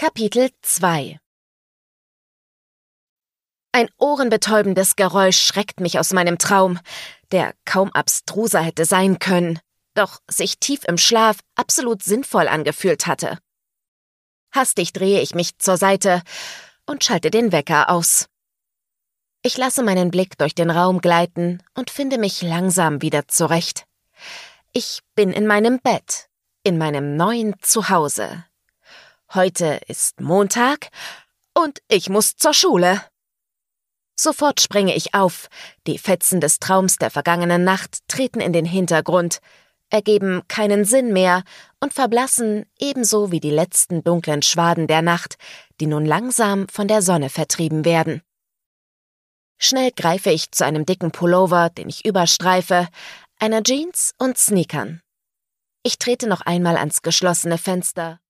Kapitel 2 Ein ohrenbetäubendes Geräusch schreckt mich aus meinem Traum, der kaum abstruser hätte sein können, doch sich tief im Schlaf absolut sinnvoll angefühlt hatte. Hastig drehe ich mich zur Seite und schalte den Wecker aus. Ich lasse meinen Blick durch den Raum gleiten und finde mich langsam wieder zurecht. Ich bin in meinem Bett, in meinem neuen Zuhause. Heute ist Montag und ich muss zur Schule. Sofort springe ich auf, die Fetzen des Traums der vergangenen Nacht treten in den Hintergrund, ergeben keinen Sinn mehr und verblassen ebenso wie die letzten dunklen Schwaden der Nacht, die nun langsam von der Sonne vertrieben werden. Schnell greife ich zu einem dicken Pullover, den ich überstreife, einer Jeans und Sneakern. Ich trete noch einmal ans geschlossene Fenster